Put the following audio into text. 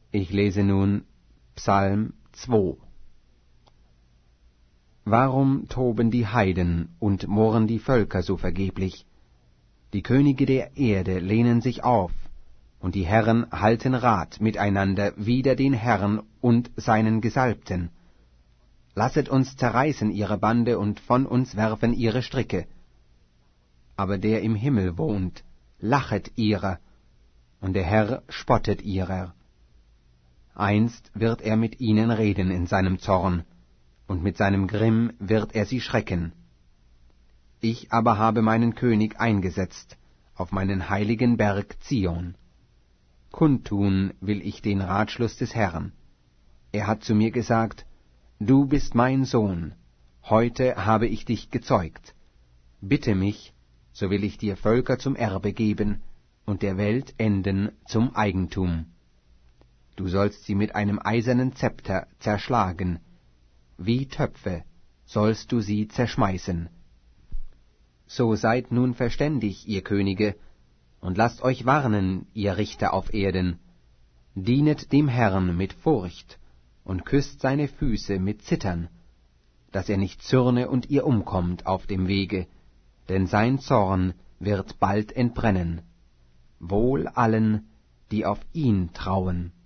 Ich lese nun Psalm 2. Warum toben die Heiden und murren die Völker so vergeblich? Die Könige der Erde lehnen sich auf, und die Herren halten Rat miteinander wider den Herrn und seinen Gesalbten. Lasset uns zerreißen ihre Bande und von uns werfen ihre Stricke. Aber der im Himmel wohnt, lachet ihrer, und der Herr spottet ihrer. Einst wird er mit ihnen reden in seinem Zorn, und mit seinem Grimm wird er sie schrecken. Ich aber habe meinen König eingesetzt auf meinen heiligen Berg Zion. Kundtun will ich den Ratschluss des Herrn. Er hat zu mir gesagt, Du bist mein Sohn, heute habe ich dich gezeugt. Bitte mich, so will ich dir Völker zum Erbe geben und der Welt Enden zum Eigentum. Du sollst sie mit einem eisernen Zepter zerschlagen, wie Töpfe sollst du sie zerschmeißen. So seid nun verständig, ihr Könige, und lasst euch warnen, ihr Richter auf Erden. Dienet dem Herrn mit Furcht und küsst seine Füße mit Zittern, dass er nicht zürne und ihr umkommt auf dem Wege, denn sein Zorn wird bald entbrennen. Wohl allen, die auf ihn trauen.